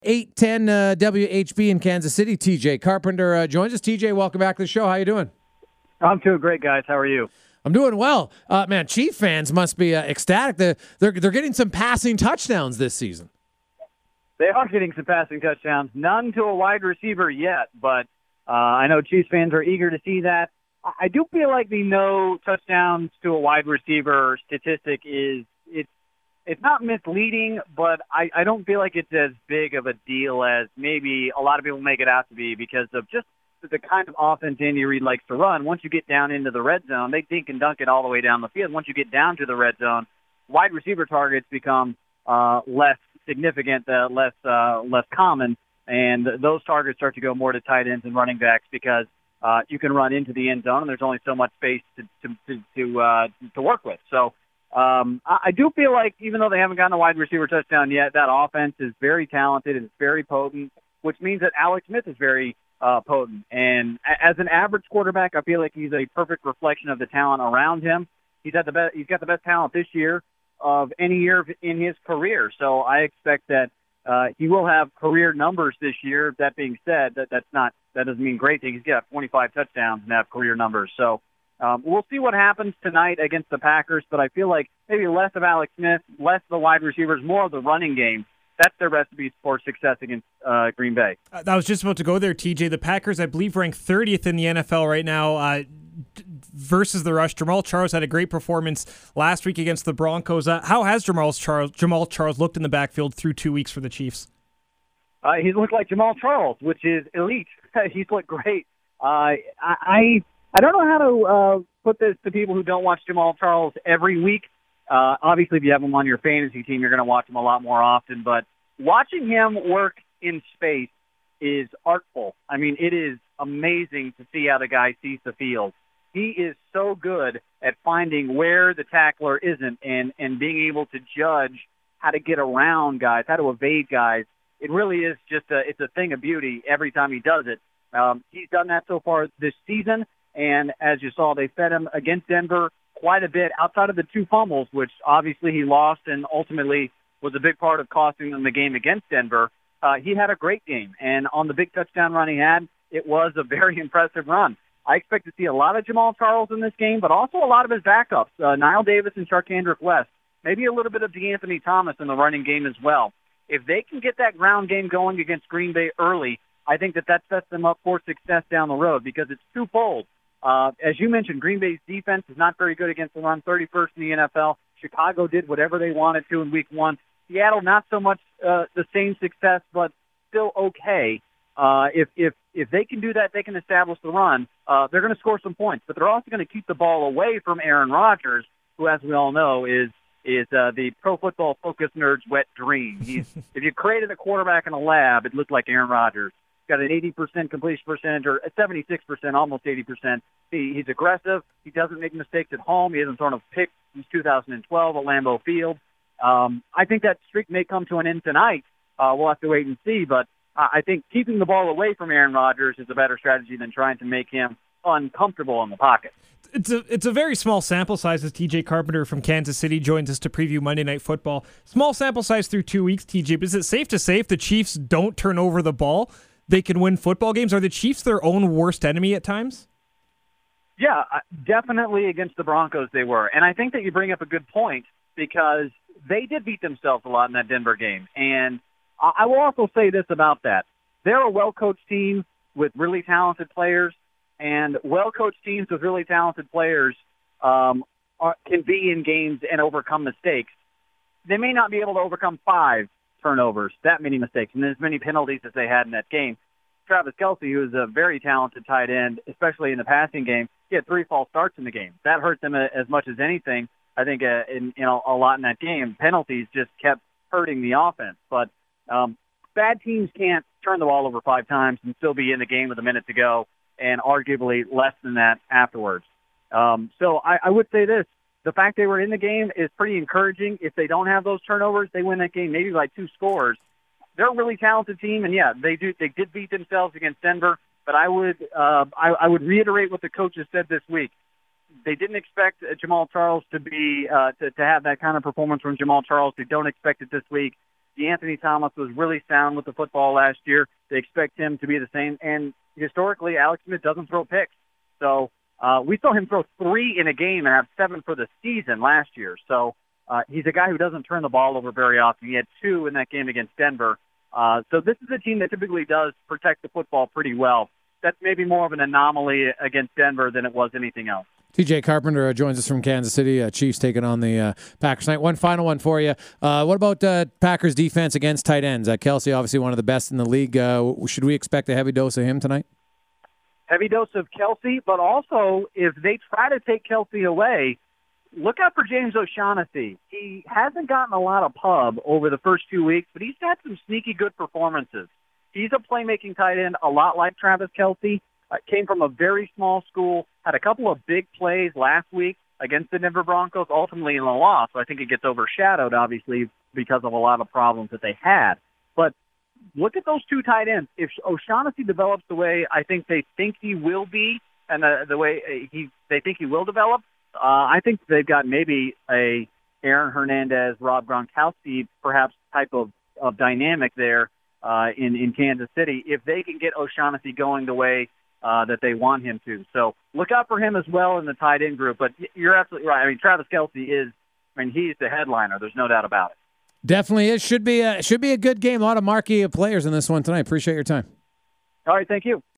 810 WHB in Kansas City. TJ Carpenter joins us. TJ, welcome back to the show. How you doing? I'm doing great, guys. How are you? I'm doing well. Man, Chief fans must be ecstatic. They're getting some passing touchdowns this season. They are getting some passing touchdowns. None to a wide receiver yet, but I know Chiefs fans are eager to see that. I do feel like the no touchdowns to a wide receiver statistic it's not misleading, but I don't feel like it's as big of a deal as maybe a lot of people make it out to be because of just the kind of offense Andy Reid likes to run. Once you get down into the red zone, they dink and dunk it all the way down the field. Once you get down to the red zone, wide receiver targets become less significant, less common, and those targets start to go more to tight ends and running backs because you can run into the end zone and there's only so much space to work with. So I do feel like even though they haven't gotten a wide receiver touchdown yet, that offense is very talented and it's very potent, which means that Alex Smith is very potent. And as an average quarterback, I feel like he's a perfect reflection of the talent around him. He's got the best talent this year of any year in his career. So I expect that he will have career numbers this year. That being said, that doesn't mean great things. He's got 25 touchdowns and have career numbers. So we'll see what happens tonight against the Packers, but I feel like maybe less of Alex Smith, less of the wide receivers, more of the running game. That's their recipe for success against Green Bay. I was just about to go there, TJ. The Packers, I believe, rank 30th in the NFL right now versus the rush. Jamal Charles had a great performance last week against the Broncos. How has Jamal Charles looked in the backfield through 2 weeks for the Chiefs? He's looked like Jamal Charles, which is elite. He's looked great. I don't know how to put this to people who don't watch Jamal Charles every week. Obviously, if you have him on your fantasy team, you're going to watch him a lot more often. But watching him work in space is artful. I mean, it is amazing to see how the guy sees the field. He is so good at finding where the tackler isn't and being able to judge how to get around guys, how to evade guys. It really is just it's a thing of beauty every time he does it. He's done that so far this season. And as you saw, they fed him against Denver quite a bit outside of the 2 fumbles, which obviously he lost and ultimately was a big part of costing them the game against Denver. He had a great game. And on the big touchdown run he had, it was a very impressive run. I expect to see a lot of Jamal Charles in this game, but also a lot of his backups, Niall Davis and Charkandrick West, maybe a little bit of DeAnthony Thomas in the running game as well. If they can get that ground game going against Green Bay early, I think that sets them up for success down the road because it's twofold. As you mentioned, Green Bay's defense is not very good against the run, 31st in the NFL. Chicago did whatever they wanted to in Week 1. Seattle, not so much the same success, but still okay. If they can do that, they can establish the run. They're going to score some points, but they're also going to keep the ball away from Aaron Rodgers, who, as we all know, is the pro football focus nerd's wet dream. If you created a quarterback in a lab, it looked like Aaron Rodgers. Got an 80% completion percentage, or 76%, almost 80%. He's aggressive. He doesn't make mistakes at home. He hasn't thrown a pick since 2012 at Lambeau Field. I think that streak may come to an end tonight. We'll have to wait and see, but I think keeping the ball away from Aaron Rodgers is a better strategy than trying to make him uncomfortable in the pocket. It's a very small sample size as TJ Carpenter from Kansas City joins us to preview Monday Night Football. Small sample size through 2 weeks, TJ, but is it safe to say if the Chiefs don't turn over the ball, they can win football games? Are the Chiefs their own worst enemy at times? Yeah, definitely against the Broncos they were. And I think that you bring up a good point because they did beat themselves a lot in that Denver game. And I will also say this about that. They're a well-coached team with really talented players, and well-coached teams with really talented players can be in games and overcome mistakes. They may not be able to overcome 5 turnovers, that many mistakes, and as many penalties as they had in that game. Travis Kelce, who is a very talented tight end, especially in the passing game, he had 3 false starts in the game. That hurt them as much as anything, I think, a lot in that game. Penalties just kept hurting the offense. But bad teams can't turn the ball over 5 times and still be in the game with a minute to go, and arguably less than that afterwards. So I would say this. The fact they were in the game is pretty encouraging. If they don't have those turnovers, they win that game maybe by 2 scores. They're a really talented team, and yeah, they did beat themselves against Denver. But I would reiterate what the coaches said this week. They didn't expect Jamal Charles to be to have that kind of performance from Jamal Charles. They don't expect it this week. D'Anthony Thomas was really sound with the football last year. They expect him to be the same. And historically, Alex Smith doesn't throw picks. So we saw him throw 3 in a game and have 7 for the season last year. So he's a guy who doesn't turn the ball over very often. He had 2 in that game against Denver. So this is a team that typically does protect the football pretty well. That's maybe more of an anomaly against Denver than it was anything else. TJ Carpenter joins us from Kansas City. Chiefs taking on the Packers tonight. One final one for you. What about Packers defense against tight ends? Kelsey, obviously one of the best in the league. Should we expect a heavy dose of him tonight? Heavy dose of Kelsey, but also if they try to take Kelsey away, look out for James O'Shaughnessy. He hasn't gotten a lot of pub over the first 2 weeks, but he's had some sneaky good performances. He's a playmaking tight end, a lot like Travis Kelce. Came from a very small school, had a couple of big plays last week against the Denver Broncos, ultimately in a loss. So I think it gets overshadowed, obviously, because of a lot of problems that they had. But look at those 2 tight ends. If O'Shaughnessy develops the way I think they think he will be, and the way they think he will develop, I think they've got maybe a Aaron Hernandez, Rob Gronkowski, perhaps type of dynamic there in Kansas City if they can get O'Shaughnessy going the way that they want him to. So look out for him as well in the tight end group. But you're absolutely right. I mean, Travis Kelce he's the headliner. There's no doubt about it. Definitely is. Should be a good game. A lot of marquee players in this one tonight. Appreciate your time. All right, thank you.